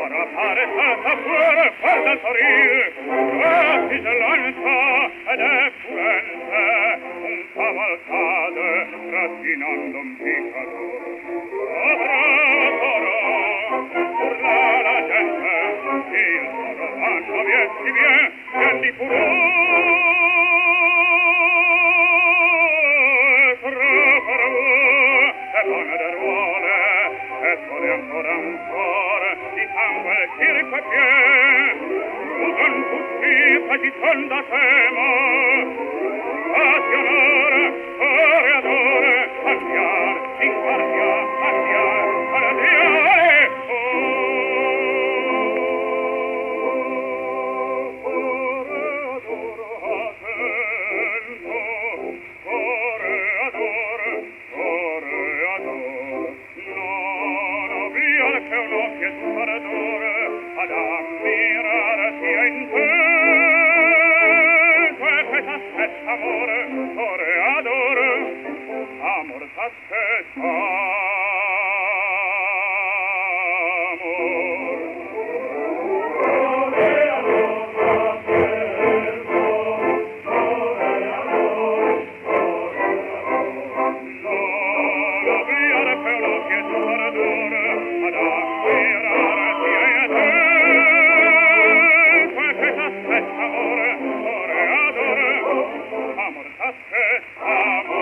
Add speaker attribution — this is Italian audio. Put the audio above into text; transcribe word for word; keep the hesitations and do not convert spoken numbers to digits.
Speaker 1: ora pare stata fuori, guarda il torire, quasi se lancia ed è furente, un cavalcade, trascinando un picador. Ora, ora, urla la gente, il toro vanno, vien, si vien, vien di furore, traparo, e buona de ruole, e fuori ancora ancora, di sangue il circo e pien, usan tutti che ci son da tema, passionare, toreadore, andiar, in guardia, andiar, andiare, ad ammirare sia in te questa stessa amore, toreadore, amor s'aspetta, amor. Non avviare per l'occhio toreadore, ad ammirare sia in te amore, toreadore, amor s'aspetta, amor.